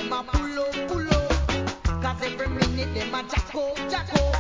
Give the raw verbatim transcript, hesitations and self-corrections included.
them a pull up, pull up. Cause every minute them a jack up, jack up.